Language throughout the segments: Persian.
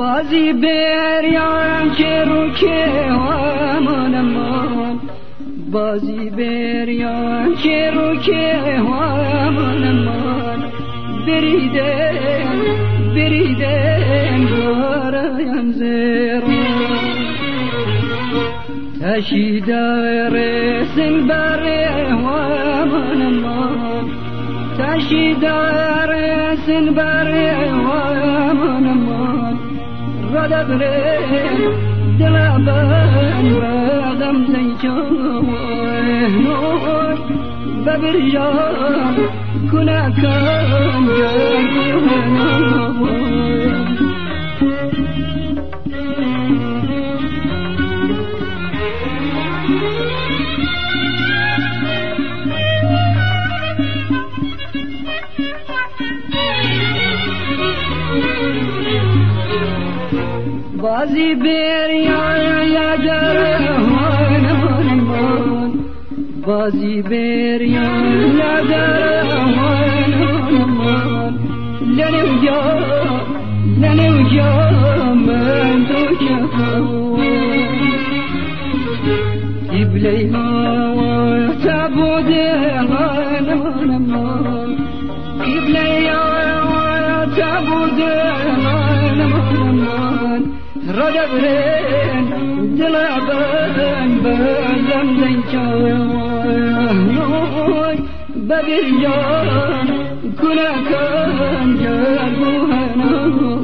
بازی بریان که رو که همان امان بازی بریان که رو که همان امان بریدن برایم زیر تشیده رسن بره همان امان تشیده رسن بره همان امان را دبرن دلبن بغم زیجان ببرجان کنکان جرگوهنان بازی بریان لگرمان من بازی بریان لگرمان من لنوجا من تو شفاون قبلی هوا تبود غنمان من قبلی هوا تبود غنمان را دبرن دلبن بزم زنچان ببرجان کنکان جرگوهنان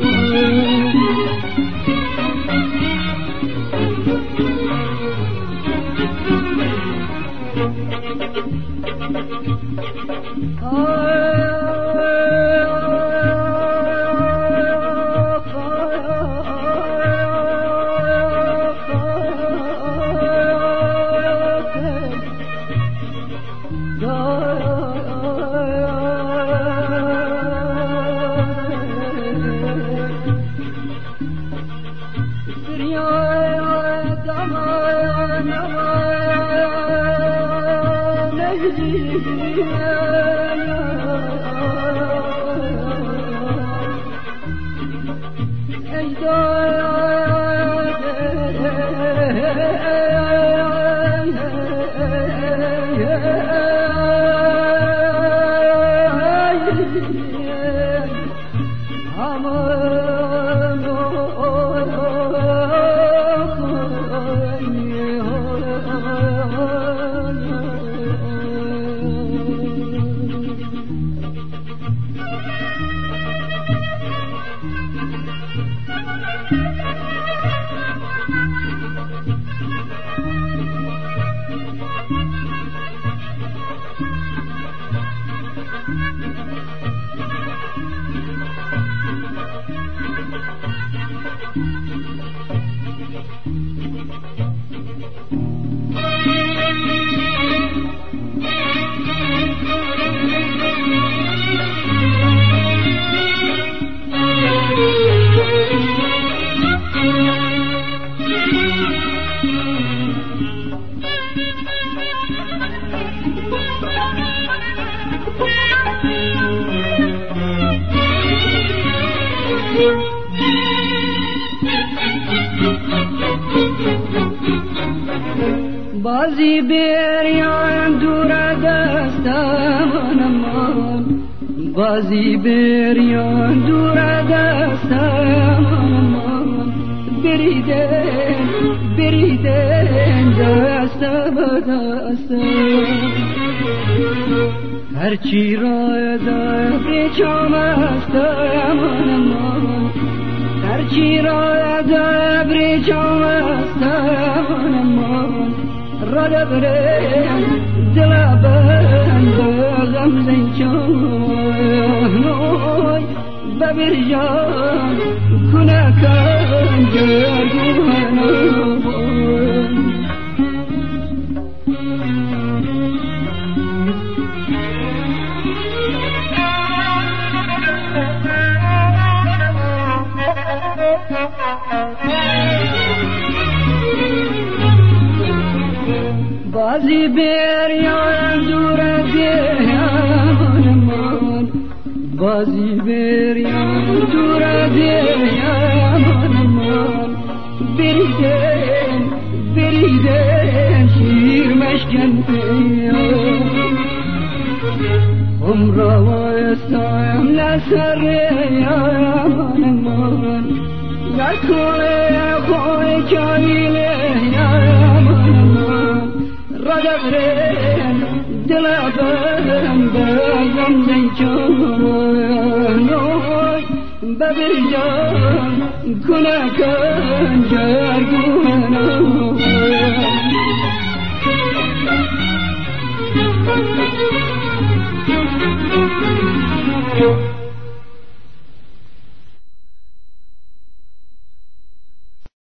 بازی بریان دور دستم من بازی بریان دور دستم من بریدن دست به دست هرچی را در چام استم من هرچی را در چام استم من را دبرن دلبن بغم زنچان ببرجان کنکان جرگوهنان بازی بریان دور دیان من بازی بریان دور دیان من روستم لسر یامن گرکل خوی کایله یامن ردبرن دلبرن بگم دیچانوی ببرجان کنکن جرگونوی